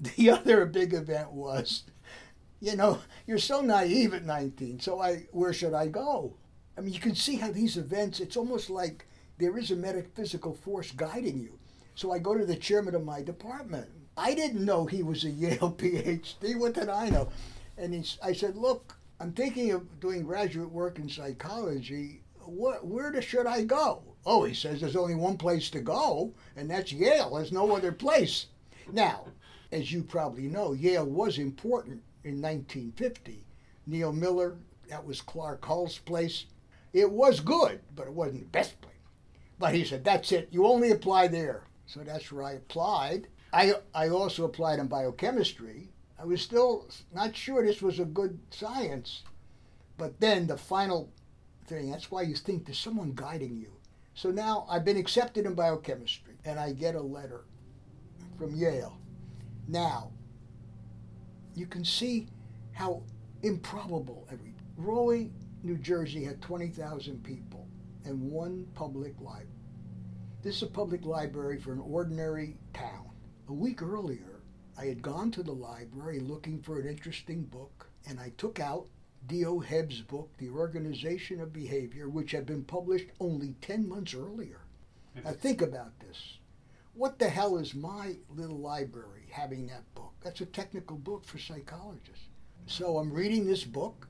The other big event was, you're so naive at 19. So where should I go? I mean, you can see how these events, it's almost like there is a metaphysical force guiding you. So I go to the chairman of my department. I didn't know he was a Yale PhD. What did I know? And I said, look, I'm thinking of doing graduate work in psychology. Where should I go? Oh, he says there's only one place to go, and that's Yale. There's no other place. Now, as you probably know, Yale was important in 1950. Neil Miller, that was Clark Hull's place. It was good, but it wasn't the best place. But he said, that's it. You only apply there. So that's where I applied. I also applied in biochemistry. I was still not sure this was a good science. But then the final thing, that's why you think there's someone guiding you. So now I've been accepted in biochemistry, and I get a letter from Yale. Now, you can see how improbable Roy, New Jersey had 20,000 people and one public library. This is a public library for an ordinary town. A week earlier, I had gone to the library looking for an interesting book, and I took out D.O. Hebb's book, The Organization of Behavior, which had been published only 10 months earlier. Now think about this. What the hell is my little library having that book? That's a technical book for psychologists. So I'm reading this book,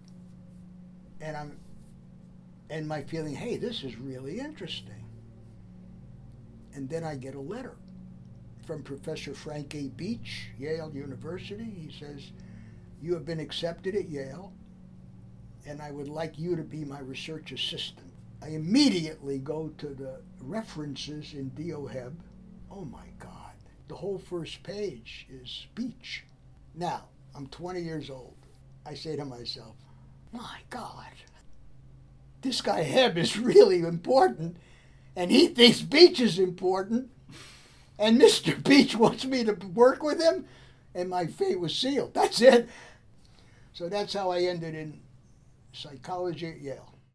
and my feeling, hey, this is really interesting. And then I get a letter from Professor Frank A. Beach, Yale University. He says, you have been accepted at Yale, and I would like you to be my research assistant. I immediately go to the references in D.O. Hebb. Oh my God. The whole first page is Beach. Now, I'm 20 years old. I say to myself, my God, this guy Hebb is really important, and he thinks Beach is important, and Mr. Beach wants me to work with him, and my fate was sealed. That's it. So that's how I ended in psychology at Yale.